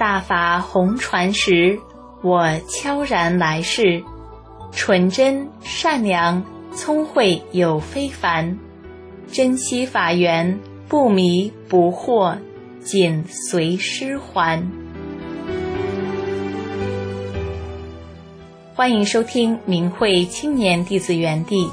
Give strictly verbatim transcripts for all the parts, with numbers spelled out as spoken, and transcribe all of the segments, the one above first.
大法红传时，我悄然来世，纯真善良，聪慧有非凡，珍惜法缘，不迷不惑，紧随师还。欢迎收听明慧青年弟子园地。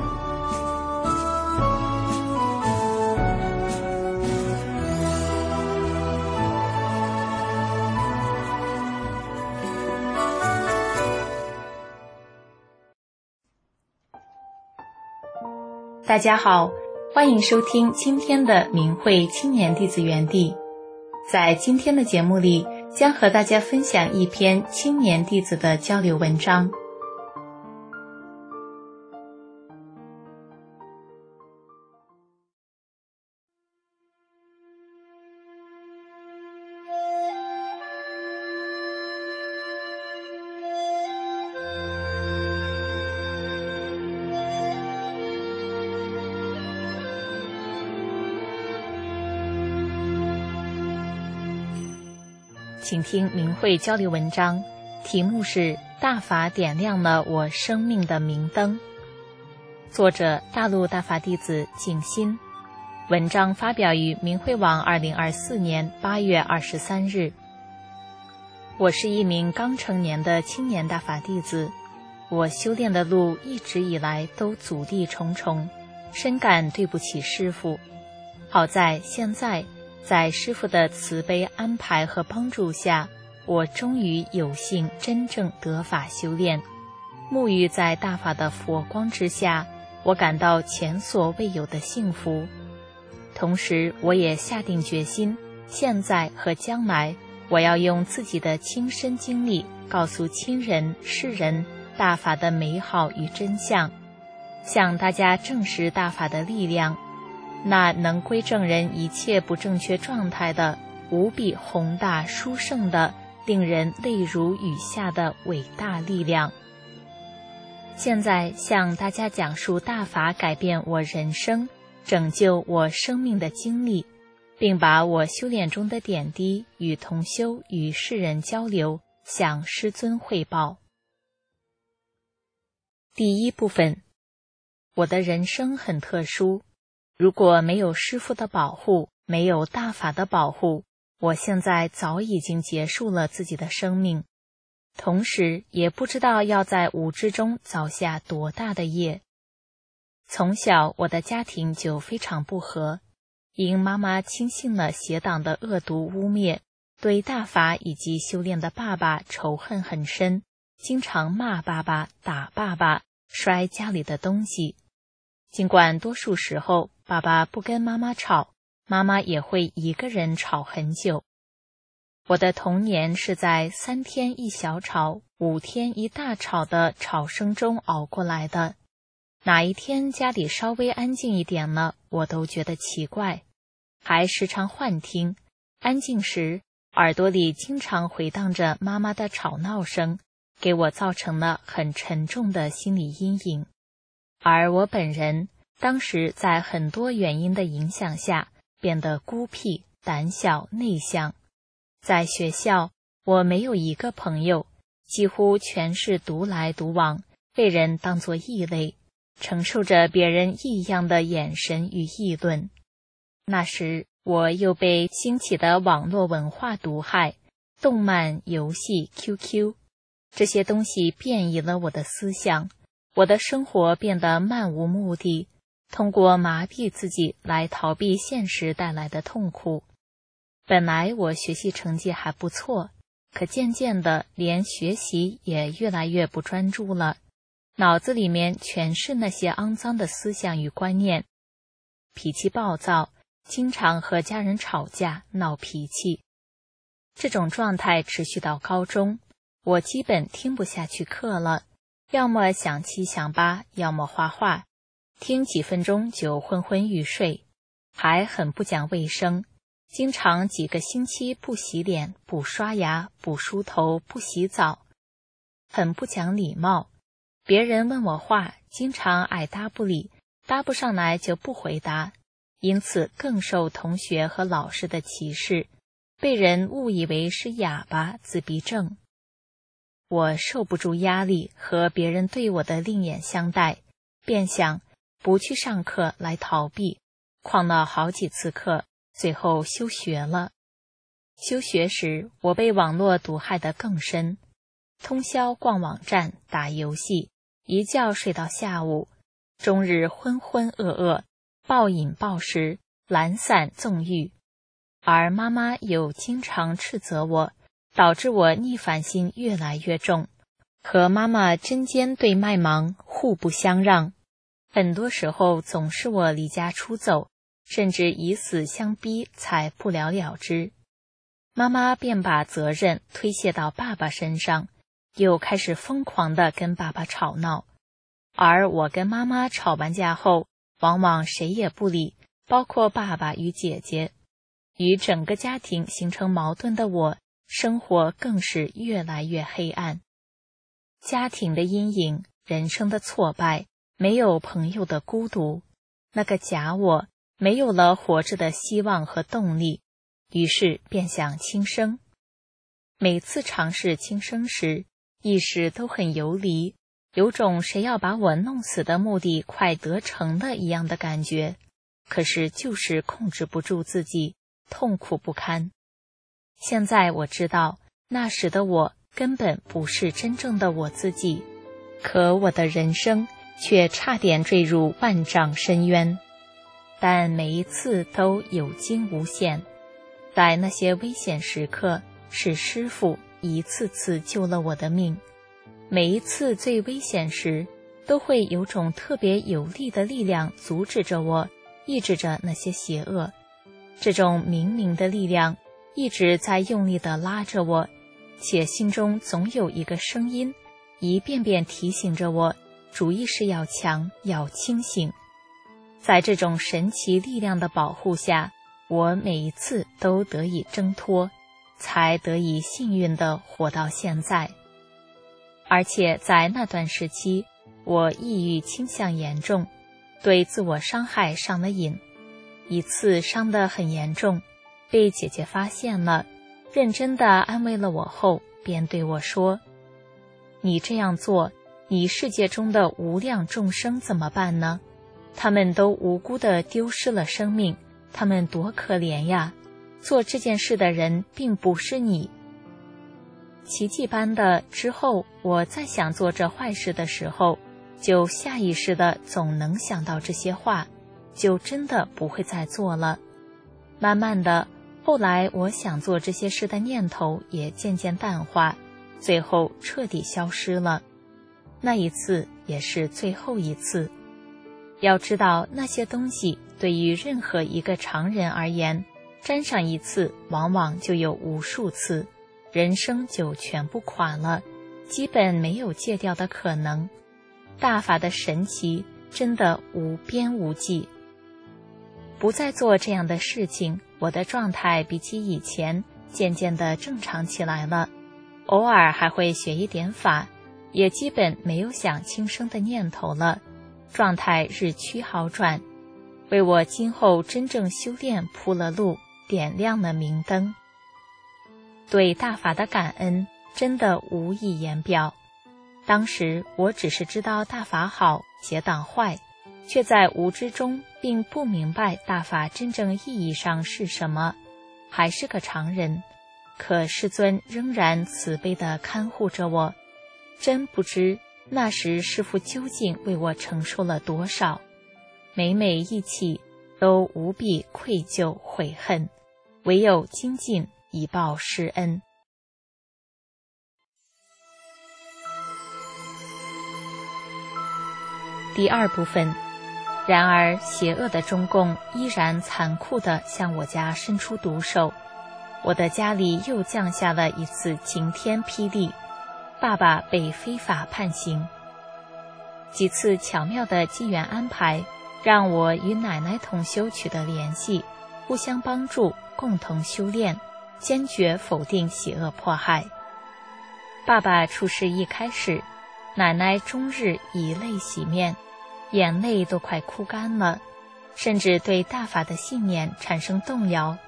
大家好，欢迎收听今天的明慧青年弟子园地。在今天的节目里，将和大家分享一篇青年弟子的交流文章。请听明慧交流文章，题目是大法点亮了我生命的明灯。作者大陆大法弟子静心，文章发表于明慧网二零二四年八月二十三日。我是一名刚成年的青年大法弟子，我修炼的路一直以来都阻力重重，深感对不起师父。好在现在在师父的慈悲安排和帮助下，我终于有幸真正得法修炼。沐浴在大法的佛光之下，我感到前所未有的幸福。同时，我也下定决心，现在和将来，我要用自己的亲身经历，告诉亲人、世人大法的美好与真相，向大家证实大法的力量。那能归正人一切不正确状态的无比宏大殊胜的令人泪如雨下的伟大力量。现在向大家讲述大法改变我人生，拯救我生命的经历，并把我修炼中的点滴与同修与世人交流，向师尊汇报。第一部分，我的人生很特殊，如果没有师父的保护，没有大法的保护，我现在早已经结束了自己的生命，同时也不知道要在无知中造下多大的业。从小我的家庭就非常不和，因妈妈轻信了邪党的恶毒污蔑，对大法以及修炼的爸爸仇恨很深，经常骂爸爸，打爸爸，摔家里的东西。尽管多数时候爸爸不跟妈妈吵，妈妈也会一个人吵很久。我的童年是在三天一小吵，五天一大吵的吵声中熬过来的。哪一天家里稍微安静一点了，我都觉得奇怪，还时常幻听，安静时耳朵里经常回荡着妈妈的吵闹声，给我造成了很沉重的心理阴影。而我本人当时在很多原因的影响下，变得孤僻、胆小、内向。在学校，我没有一个朋友，几乎全是独来独往，被人当作异类，承受着别人异样的眼神与议论。那时，我又被兴起的网络文化毒害，动漫、游戏、Q Q， 这些东西变异了我的思想。我的生活变得漫无目的，通过麻痹自己来逃避现实带来的痛苦。本来我学习成绩还不错，可渐渐的连学习也越来越不专注了，脑子里面全是那些肮脏的思想与观念，脾气暴躁，经常和家人吵架闹脾气。这种状态持续到高中，我基本听不下去课了，要么想七想八，要么画画，听几分钟就昏昏欲睡，还很不讲卫生，经常几个星期不洗脸、不刷牙、不梳头、不洗澡，很不讲礼貌。别人问我话，经常爱答不理，答不上来就不回答，因此更受同学和老师的歧视， 被人误以为是哑巴、自闭症。我受不住压力和别人对我的另眼相待，便想不去上课来逃避，旷了好几次课，最后休学了。休学时，我被网络毒害得更深，通宵逛网站、打游戏，一觉睡到下午，终日浑浑噩噩，暴饮暴食，懒散纵欲。而妈妈又经常斥责我，导致我逆反心越来越重，和妈妈针尖对麦芒，互不相让。很多时候总是我离家出走，甚至以死相逼才不了了之。妈妈便把责任推卸到爸爸身上，又开始疯狂地跟爸爸吵闹。而我跟妈妈吵完架后，往往谁也不理，包括爸爸与姐姐。与整个家庭形成矛盾的我，生活更是越来越黑暗。家庭的阴影，人生的挫败，没有朋友的孤独，那个假我没有了活着的希望和动力，于是便想轻生。每次尝试轻生时，意识都很游离，有种谁要把我弄死的目的快得成了一样的感觉，可是就是控制不住自己，痛苦不堪。现在我知道，那时的我根本不是真正的我自己，可我的人生却差点坠入万丈深渊。但每一次都有惊无险，在那些危险时刻，是师父一次次救了我的命。每一次最危险时，都会有种特别有力的力量阻止着我，抑制着那些邪恶。这种冥冥的力量一直在用力地拉着我，且心中总有一个声音，一遍遍提醒着我，主意识要强，要清醒。在这种神奇力量的保护下，我每一次都得以挣脱，才得以幸运地活到现在。而且在那段时期，我抑郁倾向严重，对自我伤害上了瘾。一次伤得很严重，被姐姐发现了，认真地安慰了我后，便对我说：你这样做，你世界中的无量众生怎么办呢？他们都无辜地丢失了生命，他们多可怜呀！做这件事的人并不是你。奇迹般的，之后我再想做这坏事的时候，就下意识地总能想到这些话，就真的不会再做了。慢慢的，后来我想做这些事的念头也渐渐淡化，最后彻底消失了。那一次也是最后一次。要知道，那些东西对于任何一个常人而言，沾上一次往往就有无数次，人生就全部垮了，基本没有戒掉的可能。大法的神奇真的无边无际。不再做这样的事情，我的状态比起以前渐渐地正常起来了，偶尔还会学一点法，也基本没有想轻生的念头了，状态日趋好转，为我今后真正修炼铺了路，点亮了明灯。对大法的感恩真的无以言表。当时我只是知道大法好，结党坏，却在无知中并不明白大法真正意义上是什么，还是个常人。可师尊仍然慈悲地看护着我，真不知那时师父究竟为我承受了多少，每每忆起都无比愧疚悔恨，唯有精进以报师恩。第二部分，然而邪恶的中共依然残酷地向我家伸出毒手，我的家里又降下了一次晴天霹雳，爸爸被非法判刑。几次巧妙的机缘安排，让我与奶奶同修取得联系，互相帮助，共同修炼，坚决否定邪恶迫害。爸爸出事一开始，奶奶终日以泪洗面，眼泪都快哭干了，甚至对大法的信念产生动摇，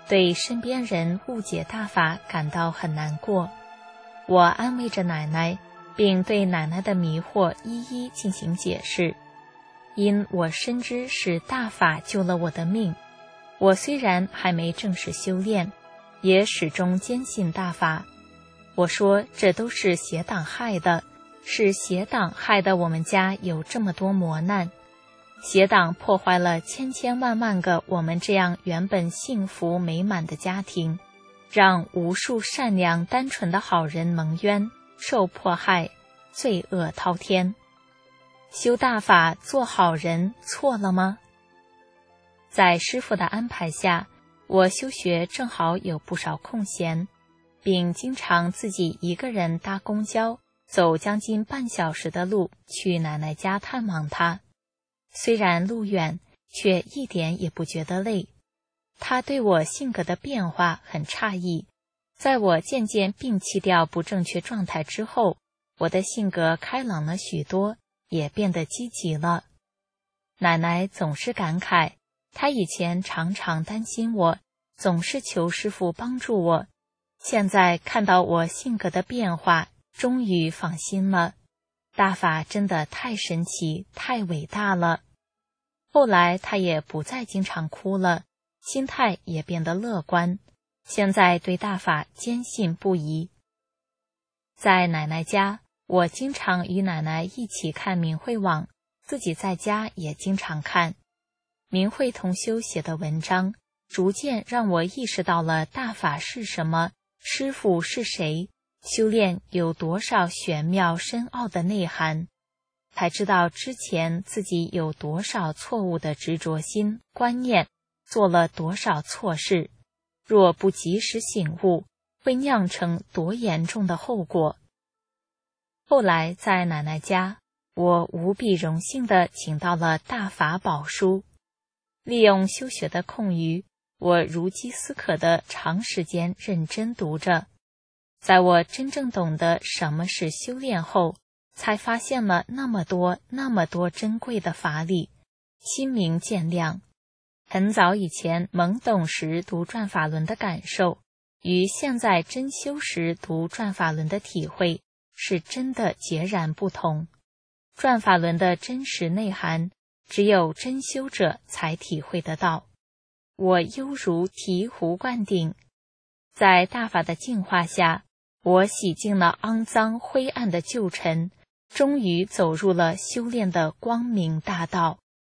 对身边人误解大法感到很难过。我安慰着奶奶，并对奶奶的迷惑一一进行解释。因我深知是大法救了我的命，我虽然还没正式修炼，也始终坚信大法。我说这都是邪党害的，是邪党害得我们家有这么多磨难。邪党破坏了千千万万个我们这样原本幸福美满的家庭，让无数善良单纯的好人蒙冤，受迫害，罪恶滔天。修大法做好人错了吗？在师父的安排下，我修学正好有不少空闲，并经常自己一个人搭公交，走将近半小时的路去奶奶家探望她。虽然路远，却一点也不觉得累。她对我性格的变化很诧异，在我渐渐摒弃掉不正确状态之后，我的性格开朗了许多，也变得积极了。奶奶总是感慨，她以前常常担心我，总是求师父帮助我，现在看到我性格的变化，终于放心了。大法真的太神奇，太伟大了。后来她也不再经常哭了，心态也变得乐观，现在对大法坚信不疑。在奶奶家，我经常与奶奶一起看明慧网，自己在家也经常看。明慧同修写的文章，逐渐让我意识到了大法是什么，师父是谁，修炼有多少玄妙深奥的内涵，才知道之前自己有多少错误的执着心观念，做了多少错事，若不及时醒悟，会酿成多严重的后果。后来在奶奶家，我无比荣幸地请到了大法宝书，利用修学的空余，我如饥似渴地长时间认真读着。在我真正懂得什么是修炼后，才发现了那么多那么多珍贵的法理，心明见亮。很早以前懵懂时读转法轮的感受，与现在真修时读转法轮的体会，是真的截然不同。转法轮的真实内涵，只有真修者才体会得到。我犹如醍醐灌顶，在大法的净化下，我洗净了肮脏灰暗的旧尘，终于走入了修炼的光明大道。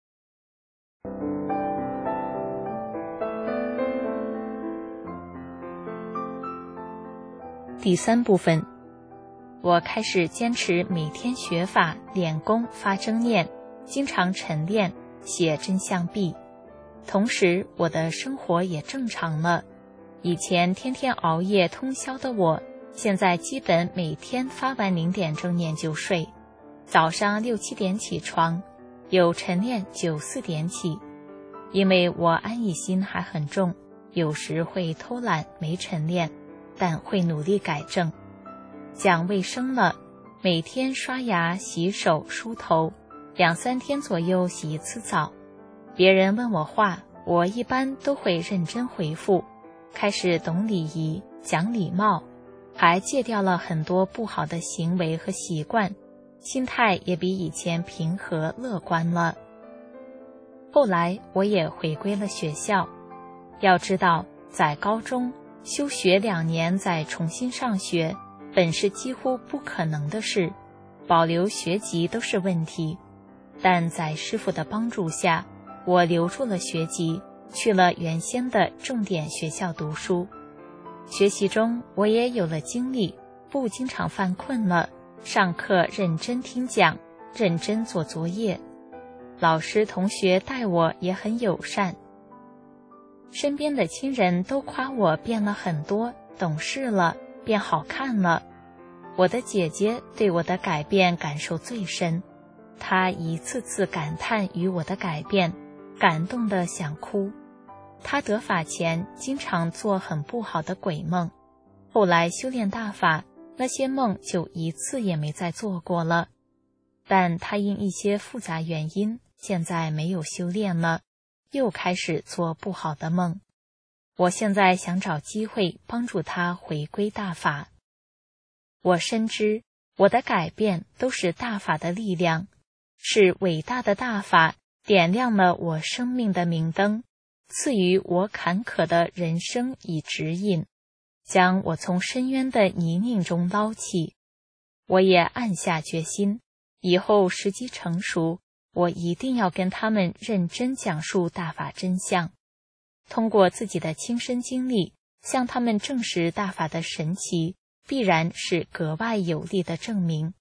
第三部分，我开始坚持每天学法、练功、发正念，经常晨练、写真相壁。同时，我的生活也正常了。以前天天熬夜通宵的我，现在基本每天发完零点正念就睡，早上六七点起床，有晨练就四点起。因为我安逸心还很重，有时会偷懒没晨练，但会努力改正。讲卫生了，每天刷牙、洗手、梳头，两三天左右洗一次澡。别人问我话，我一般都会认真回复，开始懂礼仪、讲礼貌，还戒掉了很多不好的行为和习惯，心态也比以前平和乐观了。后来我也回归了学校，要知道在高中休学两年再重新上学，本是几乎不可能的事，保留学籍都是问题。但在师父的帮助下，我留住了学籍，去了原先的重点学校读书。学习中我也有了精力，不经常犯困了，上课认真听讲，认真做作业。老师同学待我也很友善，身边的亲人都夸我变了很多，懂事了，变好看了。我的姐姐对我的改变感受最深，她一次次感叹于我的改变，感动得想哭。她得法前经常做很不好的鬼梦，后来修炼大法，那些梦就一次也没再做过了。但她因一些复杂原因，现在没有修炼了，又开始做不好的梦。 我现在想找机会帮助他回归大法。我深知我的改变都是大法的力量，是伟大的大法点亮了我生命的明灯，赐予我坎坷的人生以指引，将我从深渊的泥泞中捞起。我也暗下决心，以后时机成熟，我一定要跟他们认真讲述大法真相，通过自己的亲身经历，向他们证实大法的神奇，必然是格外有力的证明。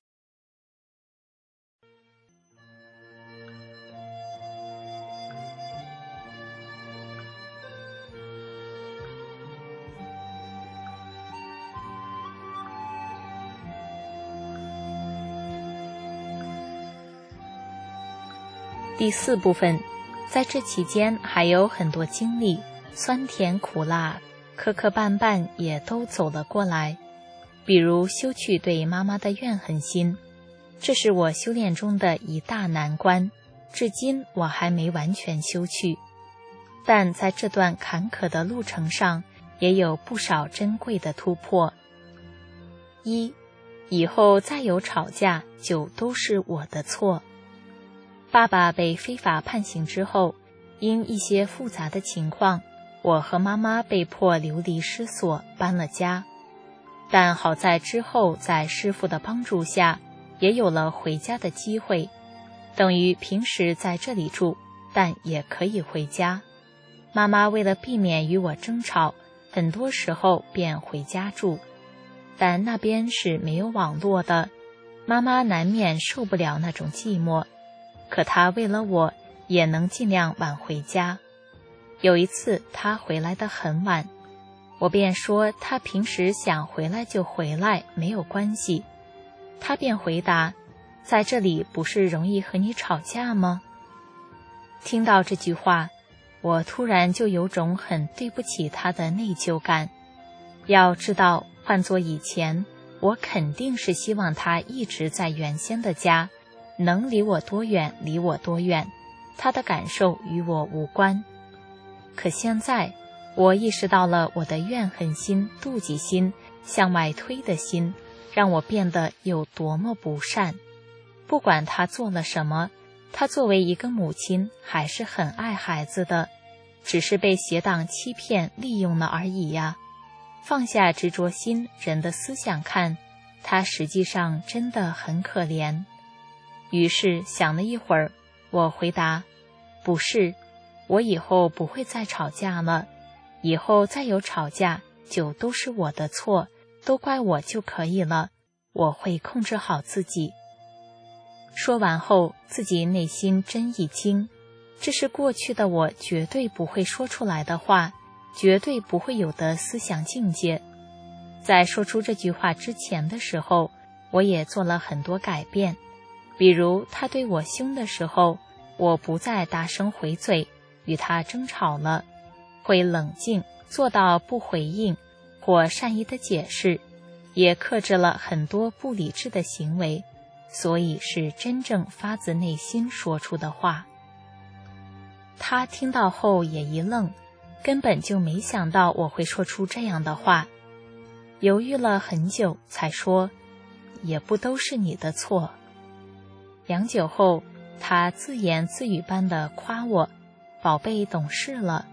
第四部分，在这期间还有很多经历，酸甜苦辣，磕磕绊绊也都走了过来。比如修去对妈妈的怨恨心，这是我修炼中的一大难关，至今我还没完全修去。但在这段坎坷的路程上，也有不少珍贵的突破。一，以后再有吵架，就都是我的错。爸爸被非法判刑之后，因一些复杂的情况，我和妈妈被迫流离失所，搬了家。但好在之后在师父的帮助下，也有了回家的机会，等于平时在这里住，但也可以回家。妈妈为了避免与我争吵，很多时候便回家住，但那边是没有网络的，妈妈难免受不了那种寂寞，可她为了我也能尽量晚回家。有一次她回来得很晚，我便说她平时想回来就回来，没有关系。她便回答，在这里不是容易和你吵架吗？听到这句话，我突然就有种很对不起她的内疚感。要知道，换作以前，我肯定是希望她一直在原先的家，能离我多远离我多远，她的感受与我无关。可现在我意识到了我的怨恨心、妒忌心、向外推的心，让我变得有多么不善。不管她做了什么，她作为一个母亲还是很爱孩子的，只是被邪党欺骗利用了而已呀。放下执着心，人的思想看，她实际上真的很可怜。于是想了一会儿，我回答，不是，我以后不会再吵架了，以后再有吵架就都是我的错，都怪我就可以了，我会控制好自己。说完后，自己内心真一惊，这是过去的我绝对不会说出来的话，绝对不会有的思想境界。在说出这句话之前的时候，我也做了很多改变。比如他对我凶的时候，我不再大声回嘴，与他争吵了，会冷静，做到不回应或善意的解释，也克制了很多不理智的行为，所以是真正发自内心说出的话。他听到后也一愣，根本就没想到我会说出这样的话，犹豫了很久才说，也不都是你的错。良久后，他自言自语般地夸我，宝贝懂事了。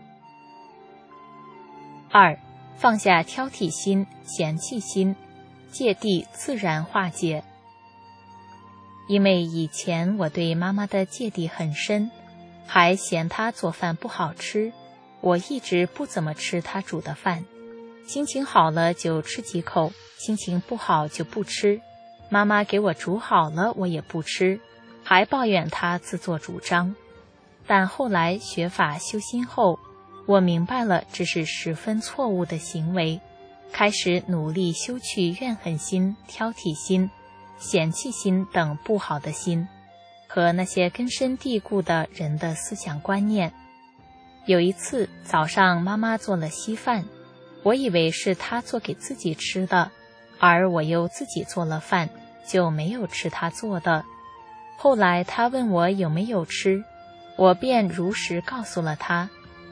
二，放下挑剔心、嫌弃心，芥蒂自然化解。因为以前我对妈妈的芥蒂很深，还嫌她做饭不好吃，我一直不怎么吃她煮的饭，心情好了就吃几口，心情不好就不吃。妈妈给我煮好了我也不吃，还抱怨她自作主张。但后来学法修心后，我明白了这是十分错误的行为，开始努力修去怨恨心、挑剔心、嫌弃心等不好的心，和那些根深蒂固的人的思想观念。有一次早上妈妈做了稀饭，我以为是她做给自己吃的，而我又自己做了饭，就没有吃她做的。后来她问我有没有吃，我便如实告诉了她，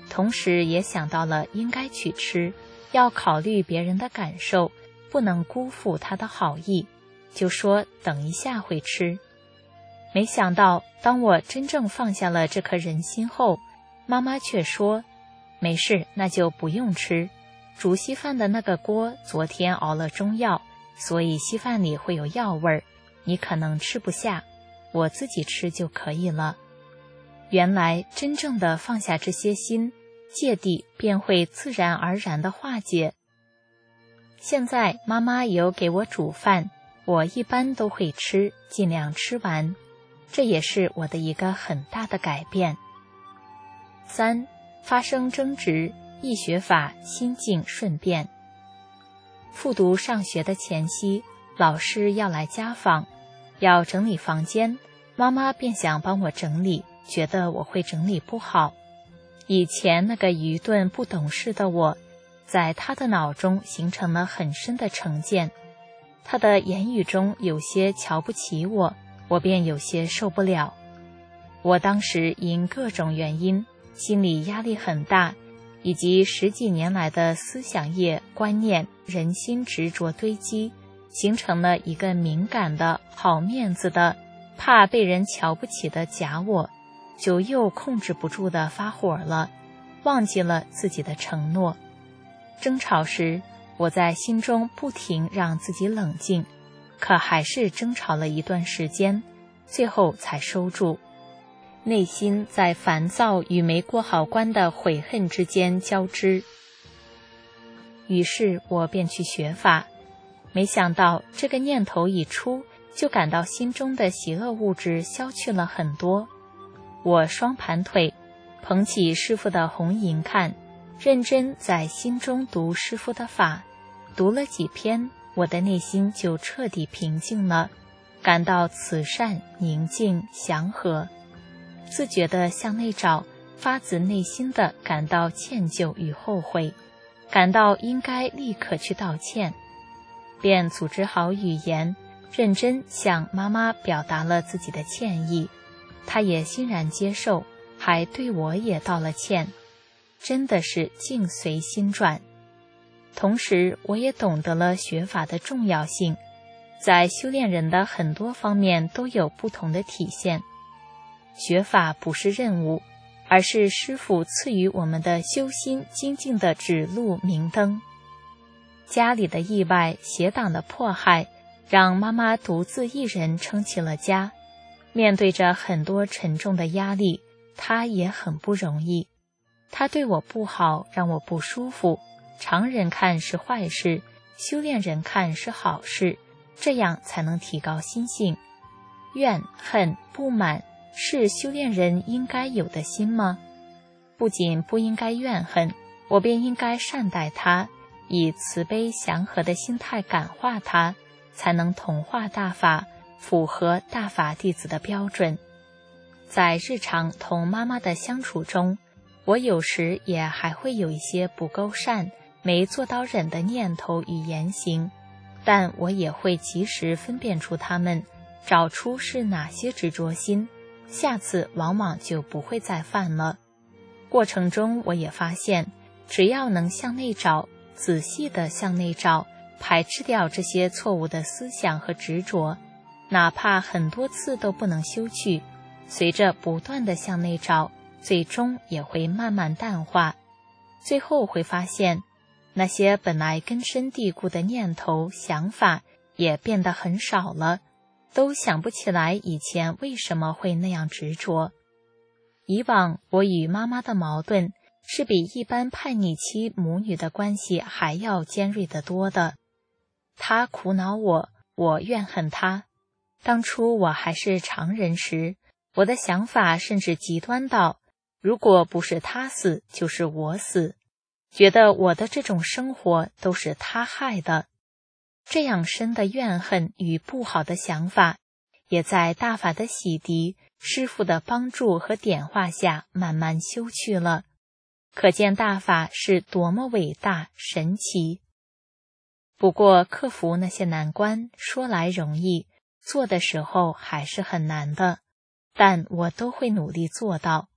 同时也想到了应该去吃，要考虑别人的感受，不能辜负他的好意，就说等一下会吃。没想到当我真正放下了这颗人心后，妈妈却说，没事，那就不用吃，煮稀饭的那个锅昨天熬了中药，所以稀饭里会有药味儿，你可能吃不下，我自己吃就可以了。原来真正的放下这些心，芥蒂便会自然而然地化解。现在妈妈有给我煮饭，我一般都会吃，尽量吃完，这也是我的一个很大的改变。三、发生争执，易学法，心境顺变。复读上学的前夕，老师要来家访，要整理房间，妈妈便想帮我整理，觉得我会整理不好。以前那个愚钝不懂事的我，在他的脑中形成了很深的成见，他的言语中有些瞧不起我，我便有些受不了。我当时因各种原因，心理压力很大，以及十几年来的思想业、观念、人心执着堆积，形成了一个敏感的、好面子的、怕被人瞧不起的假我，就又控制不住地发火了，忘记了自己的承诺。争吵时，我在心中不停让自己冷静，可还是争吵了一段时间，最后才收住。内心在烦躁与没过好关的悔恨之间交织。于是我便去学法，没想到这个念头一出，就感到心中的邪恶物质消去了很多。我双盘腿，捧起师父的红银看，认真在心中读师父的法，读了几篇，我的内心就彻底平静了，感到慈善、宁静、祥和。自觉地向内找，发自内心地感到歉疚与后悔，感到应该立刻去道歉，便组织好语言，认真向妈妈表达了自己的歉意，她也欣然接受，还对我也道了歉，真的是境随心转。同时我也懂得了学法的重要性，在修炼人的很多方面都有不同的体现。学法不是任务，而是师父赐予我们的修心精进的指路明灯。家里的意外、邪党的迫害，让妈妈独自一人撑起了家，面对着很多沉重的压力，她也很不容易。她对我不好，让我不舒服，常人看是坏事，修炼人看是好事，这样才能提高心性。怨恨、不满是修炼人应该有的心吗？不仅不应该怨恨，我便应该善待他，以慈悲祥和的心态感化他，才能同化大法，符合大法弟子的标准。在日常同妈妈的相处中，我有时也还会有一些不够善、没做到忍的念头与言行，但我也会及时分辨出它们，找出是哪些执着心，下次往往就不会再犯了。过程中我也发现，只要能向内找，仔细地向内找，排斥掉这些错误的思想和执着，哪怕很多次都不能修去，随着不断地向内找，最终也会慢慢淡化。最后会发现，那些本来根深蒂固的念头、想法也变得很少了，都想不起来以前为什么会那样执着。以往我与妈妈的矛盾是比一般叛逆期母女的关系还要尖锐得多的。她苦恼我，我怨恨她。当初我还是常人时，我的想法甚至极端到，如果不是她死，就是我死，觉得我的这种生活都是她害的。这样深的怨恨与不好的想法，也在大法的洗涤、师父的帮助和点化下慢慢修去了。可见大法是多么伟大神奇。不过克服那些难关说来容易，做的时候还是很难的，但我都会努力做到。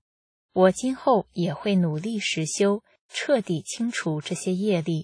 我今后也会努力实修，彻底清除这些业力。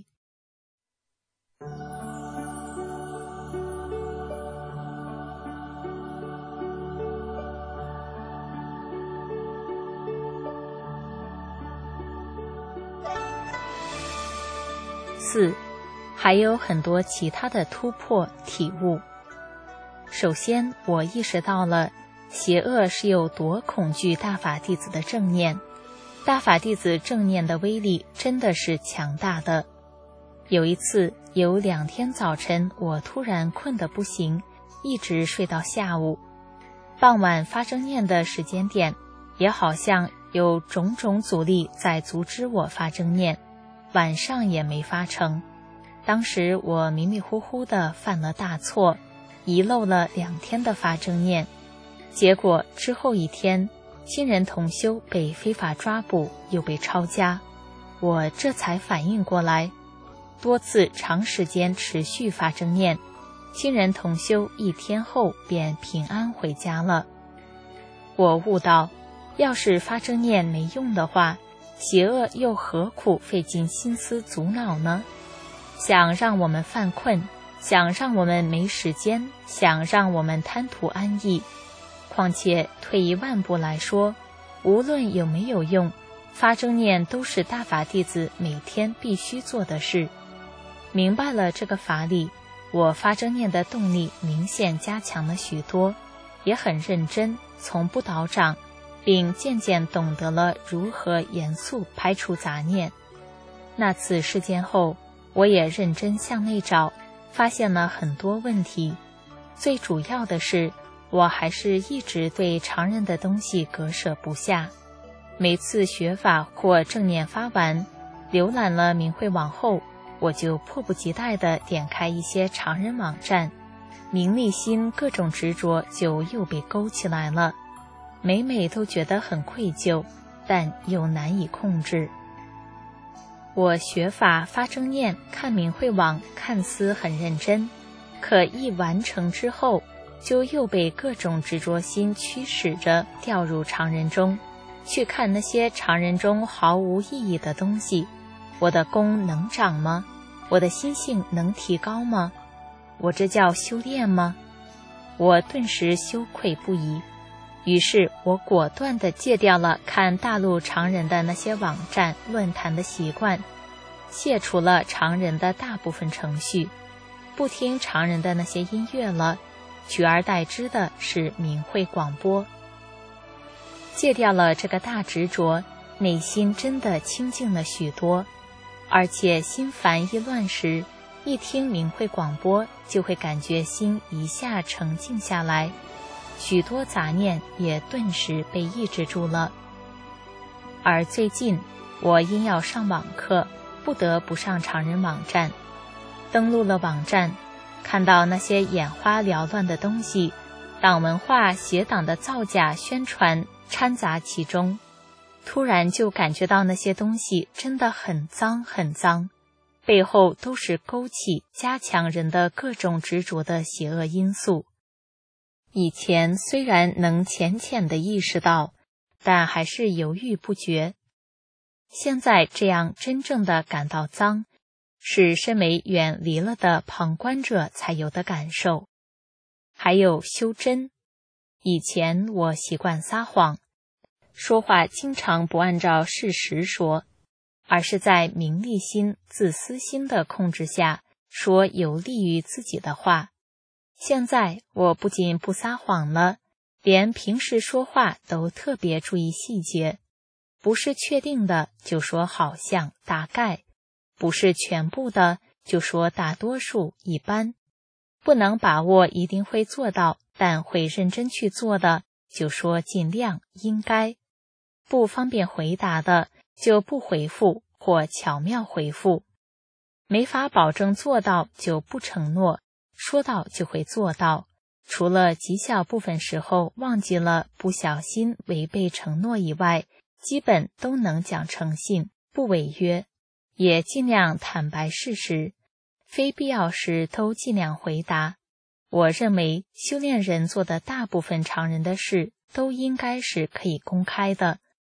四，还有很多其他的突破体悟。首先，我意识到了邪恶是有多恐惧大法弟子的正念，大法弟子正念的威力真的是强大的。有一次，有两天早晨，我突然困得不行，一直睡到下午。傍晚发正念的时间点，也好像有种种阻力在阻止我发正念，晚上也没发成。当时我迷迷糊糊地犯了大错，遗漏了两天的发正念。结果之后一天，新人同修被非法抓捕，又被抄家，我这才反应过来。多次长时间持续发正念，新人同修一天后便平安回家了。我悟到，要是发正念没用的话，邪恶又何苦费尽心思阻挠呢？想让我们犯困，想让我们没时间，想让我们贪图安逸。况且退一万步来说，无论有没有用，发正念都是大法弟子每天必须做的事。明白了这个法理，我发正念的动力明显加强了许多，也很认真，从不倒账，并渐渐懂得了如何严肃排除杂念。那次事件后，我也认真向内找，发现了很多问题。最主要的是，我还是一直对常人的东西割舍不下。每次学法或正念发完，浏览了明慧网后，我就迫不及待地点开一些常人网站，名利心各种执着就又被勾起来了，每每都觉得很愧疚，但又难以控制。我学法发正念，看明慧网看似很认真，可一完成之后，就又被各种执着心驱使着掉入常人中，去看那些常人中毫无意义的东西。我的功能长吗？我的心性能提高吗？我这叫修炼吗？我顿时羞愧不已。于是我果断地戒掉了看大陆常人的那些网站论坛的习惯，卸除了常人的大部分程序，不听常人的那些音乐了，取而代之的是明慧广播。戒掉了这个大执着，内心真的清净了许多。而且心烦意乱时，一听明慧广播，就会感觉心一下沉静下来，许多杂念也顿时被抑制住了。而最近我因要上网课，不得不上常人网站，登录了网站，看到那些眼花缭乱的东西，党文化邪党的造假宣传掺杂其中，突然就感觉到那些东西真的很脏很脏，背后都是勾起加强人的各种执着的邪恶因素。以前虽然能浅浅地意识到，但还是犹豫不决。现在这样真正的感到脏，是身为远离了的旁观者才有的感受。还有修真，以前我习惯撒谎，说话经常不按照事实说，而是在名利心、自私心的控制下说有利于自己的话。现在我不仅不撒谎了，连平时说话都特别注意细节，不是确定的就说好像、大概，不是全部的就说大多数、一般，不能把握一定会做到，但会认真去做的就说尽量、应该，不方便回答的就不回复或巧妙回复，没法保证做到就不承诺，说到就会做到，除了极小部分时候忘记了不小心违背承诺以外，基本都能讲诚信，不违约，也尽量坦白事实，非必要时都尽量回答。我认为修炼人做的大部分常人的事都应该是可以公开的，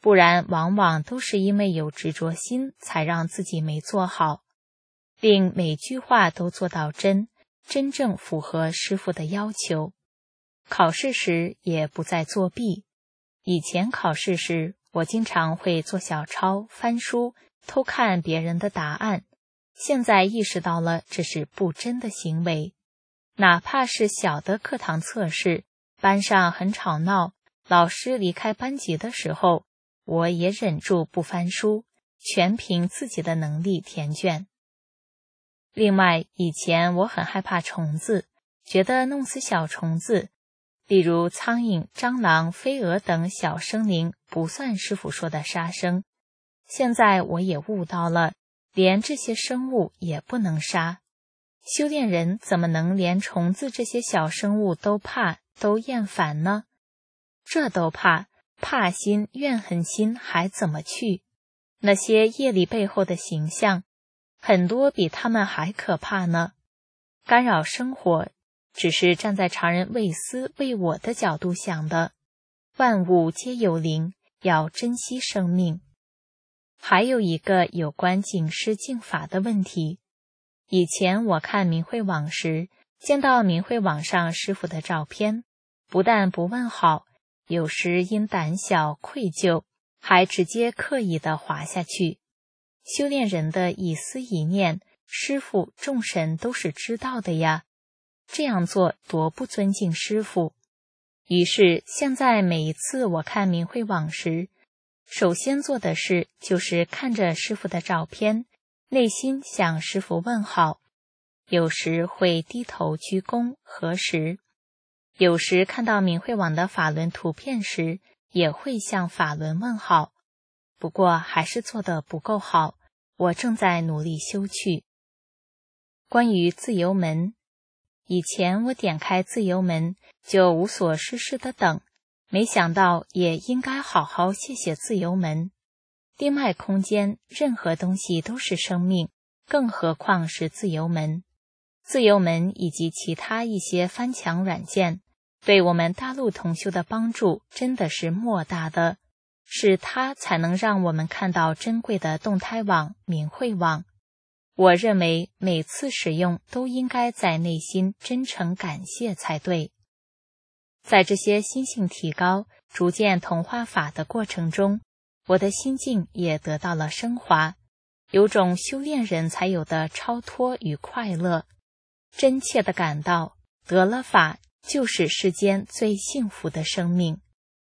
不然往往都是因为有执着心，才让自己没做好。令每句话都做到真，真正符合师父的要求。考试时也不再作弊。以前考试时，我经常会做小抄、翻书、偷看别人的答案。现在意识到了这是不真的行为。哪怕是小的课堂测试，班上很吵闹，老师离开班级的时候，我也忍住不翻书，全凭自己的能力填卷。另外，以前我很害怕虫子，觉得弄死小虫子，例如苍蝇、蟑螂、飞蛾等小生灵不算师父说的杀生。现在我也悟到了，连这些生物也不能杀。修炼人怎么能连虫子这些小生物都怕、都厌烦呢？这都怕，怕心、怨恨心还怎么去？那些业力背后的形象，很多比他们还可怕呢。干扰生活，只是站在常人为私为我的角度想的。万物皆有灵，要珍惜生命。还有一个有关警示净法的问题。以前我看明慧网时，见到明慧网上师父的照片，不但不问好，有时因胆小愧疚，还直接刻意地滑下去。修炼人的一思一念，师父众神都是知道的呀，这样做多不尊敬师父。于是现在每一次我看明慧网时，首先做的事就是看着师父的照片，内心向师父问好，有时会低头鞠躬合十，有时看到明慧网的法轮图片时，也会向法轮问好。不过还是做得不够好，我正在努力修去。关于自由门，以前我点开自由门就无所事事的等，没想到也应该好好谢谢自由门。地脉空间，任何东西都是生命，更何况是自由门。自由门以及其他一些翻墙软件，对我们大陆同修的帮助真的是莫大的，是它才能让我们看到珍贵的动态网、明慧网。我认为每次使用都应该在内心真诚感谢才对。在这些心性提高、逐渐同化法的过程中，我的心境也得到了升华，有种修炼人才有的超脱与快乐，真切地感到得了法就是世间最幸福的生命。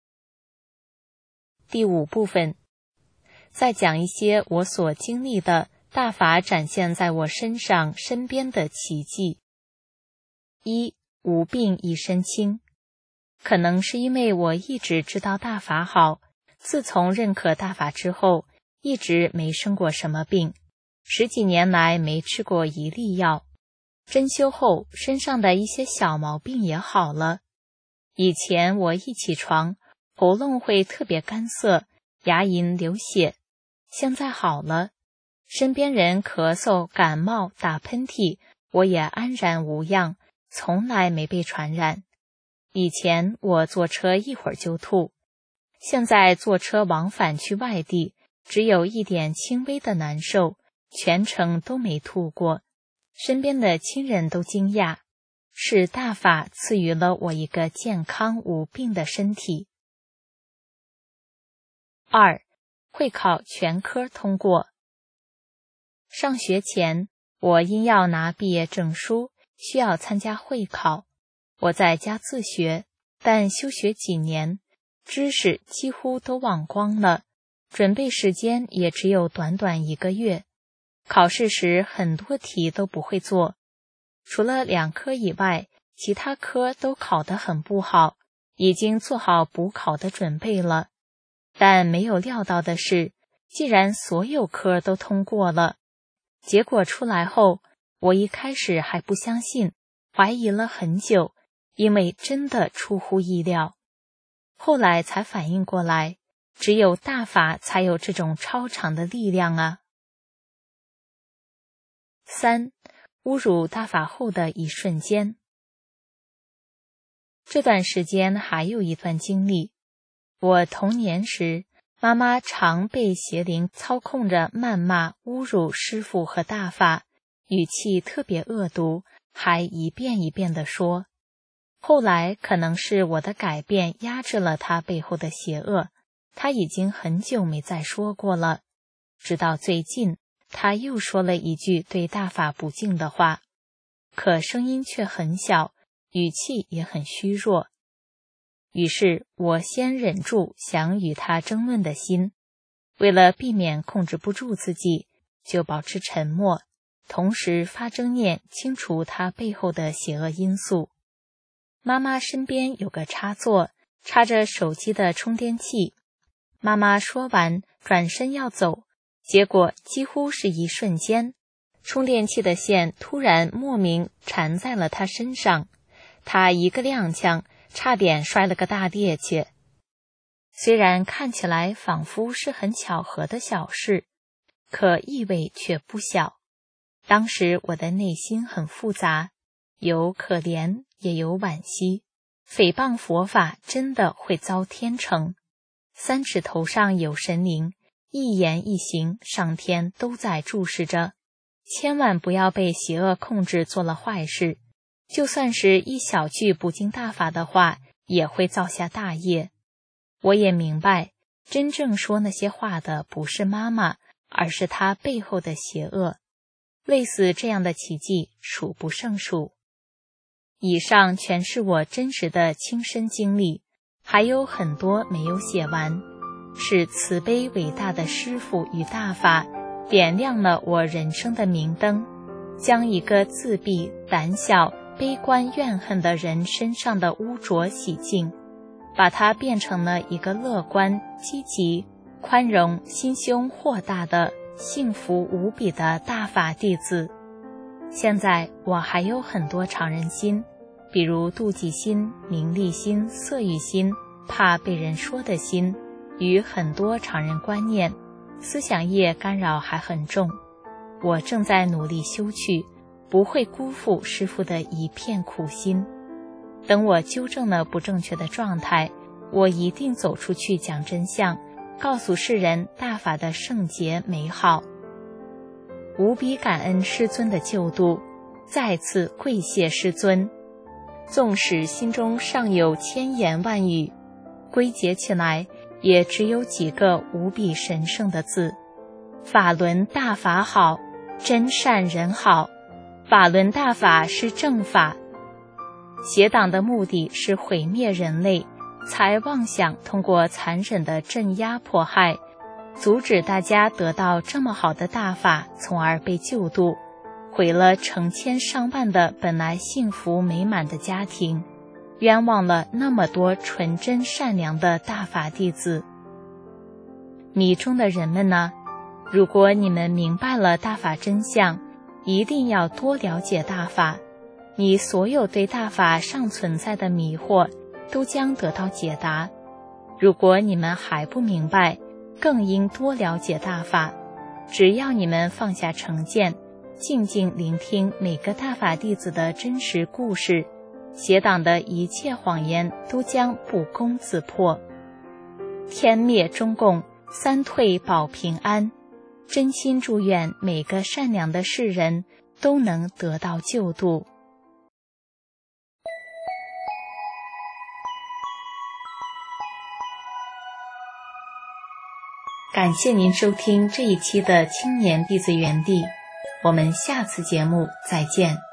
第五部分，再讲一些我所经历的大法展现在我身上身边的奇迹。一、无病一身轻。可能是因为我一直知道大法好，自从认可大法之后，一直没生过什么病，十几年来没吃过一粒药。真修后，身上的一些小毛病也好了。以前我一起床，喉咙会特别干涩，牙龈流血，现在好了。身边人咳嗽、感冒、打喷嚏，我也安然无恙，从来没被传染。以前我坐车一会儿就吐，现在坐车往返去外地，只有一点轻微的难受，全程都没吐过。身边的亲人都惊讶，是大法赐予了我一个健康无病的身体。二、会考全科通过。上学前，我因要拿毕业证书，需要参加会考。我在家自学，但休学几年，知识几乎都忘光了，准备时间也只有短短一个月。考试时很多题都不会做，除了两科以外，其他科都考得很不好，已经做好补考的准备了。但没有料到的是，既然所有科都通过了，结果出来后，我一开始还不相信，怀疑了很久，因为真的出乎意料。后来才反应过来，只有大法才有这种超常的力量啊。三、侮辱大法后的一瞬间。这段时间还有一段经历，我童年时， 妈妈常被邪灵操控着谩骂、侮辱师父和大法，语气特别恶毒，还一遍一遍地说。后来可能是我的改变压制了他背后的邪恶，他已经很久没再说过了。直到最近，他又说了一句对大法不敬的话，可声音却很小，语气也很虚弱。于是我先忍住想与他争论的心，为了避免控制不住自己，就保持沉默，同时发正念清除他背后的邪恶因素。妈妈身边有个插座，插着手机的充电器。妈妈说完，转身要走，结果几乎是一瞬间，充电器的线突然莫名缠在了她身上，她一个踉跄，差点摔了个大趔趄。虽然看起来仿佛是很巧合的小事，可意味却不小。当时我的内心很复杂，有可怜，也有惋惜。诽谤佛法真的会遭天惩，三尺头上有神灵，一言一行上天都在注视着，千万不要被邪恶控制做了坏事，就算是一小句不敬大法的话，也会造下大业。我也明白，真正说那些话的不是妈妈，而是她背后的邪恶。类似这样的奇迹数不胜数。以上全是我真实的亲身经历，还有很多没有写完。是慈悲伟大的师父与大法点亮了我人生的明灯，将一个自闭、胆小、悲观、怨恨的人身上的污浊洗净，把它变成了一个乐观、积极、宽容、心胸豁大的幸福无比的大法弟子。现在我还有很多常人心，比如妒忌心、名利心、色欲心、怕被人说的心，与很多常人观念、思想业干扰还很重。我正在努力修去，不会辜负师父的一片苦心。等我纠正了不正确的状态，我一定走出去讲真相，告诉世人大法的圣洁美好。无比感恩师尊的救度，再次跪谢师尊。纵使心中尚有千言万语，归结起来也只有几个无比神圣的字：法轮大法好，真善人好。法轮大法是正法，邪党的目的是毁灭人类，才妄想通过残忍的镇压迫害，阻止大家得到这么好的大法，从而被救度，毁了成千上万的本来幸福美满的家庭，冤枉了那么多纯真善良的大法弟子。迷中的人们呢？如果你们明白了大法真相，一定要多了解大法，你所有对大法尚存在的迷惑都将得到解答。如果你们还不明白，更应多了解大法。只要你们放下成见，静静聆听每个大法弟子的真实故事，邪党的一切谎言都将不攻自破。天灭中共，三退保平安。真心祝愿每个善良的世人都能得到救度。感谢您收听这一期的青年弟子园地，我们下次节目再见。